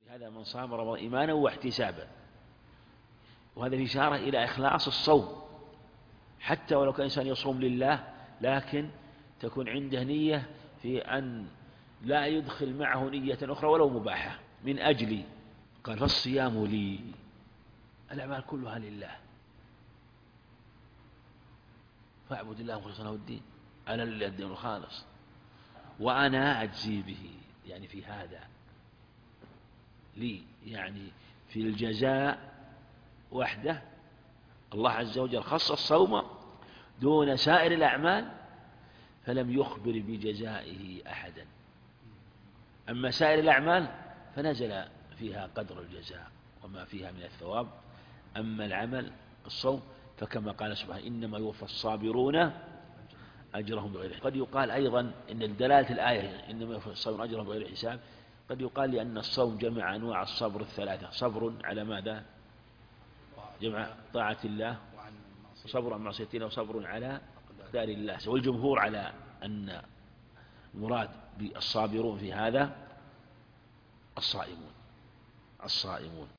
هذا من صام رمضان إيمانا واحتسابا، وهذا في إشارة إلى إخلاص الصوم، حتى ولو كان إنسان يصوم لله لكن تكون عنده نية في أن لا يدخل معه نية أخرى ولو مباحة من أجلي. قال فالصيام لي، الأعمال كلها لله، فاعبد الله مخلصا له الدين، أنا لله الدين الخالص وأنا أجزي به، يعني في هذا لي، يعني في الجزاء وحده الله عز وجل خص الصوم دون سائر الأعمال فلم يخبر بجزائه أحدا، أما سائر الأعمال فنزل فيها قدر الجزاء وما فيها من الثواب. أما العمل الصوم فكما قال سبحانه إنما يوفى الصابرون أجرهم بغير حساب. قد يقال أيضا إن دلالة الآية إنما يوفى الصابرون أجرهم بغير حساب، قد يقال لأن الصوم جمع أنواع الصبر الثلاثة، صبر على ماذا؟ جمع طاعة الله، صبر عن معصية الله، وصبر على أقدار الله. والجمهور على أن المراد بالصابرون في هذا الصائمون.